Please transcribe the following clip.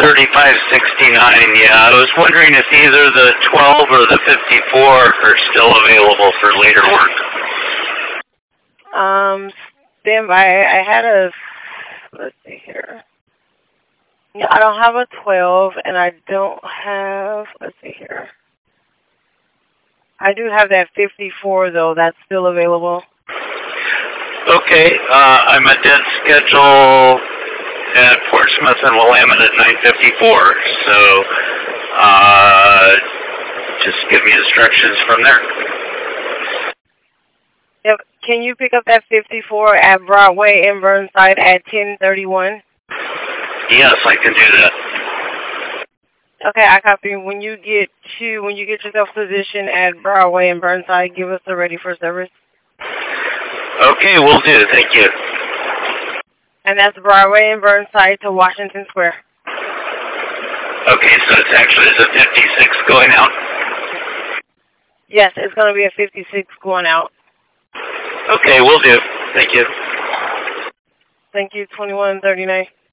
3569, yeah. I was wondering if either the 12 or the 54 are still available for later work. Stand by. I had a, let's see here. Yeah, I don't have a 12, and I don't have, let's see here. I do have that 54, though. That's still available. Okay, I'm at dead schedule at Portsmouth and Willamette at 9:54, so just give me instructions from there. Yep. Can you pick up that 54 at Broadway and Burnside at 10:31? Yes, I can do that. Okay, I copy. When you get yourself positioned at Broadway and Burnside, give us a ready for service. Okay, will do. Thank you. And that's Broadway and Burnside to Washington Square. Okay, so it's actually a 56 going out? Yes, it's going to be a 56 going out. Okay, will do. Thank you. Thank you, 2139.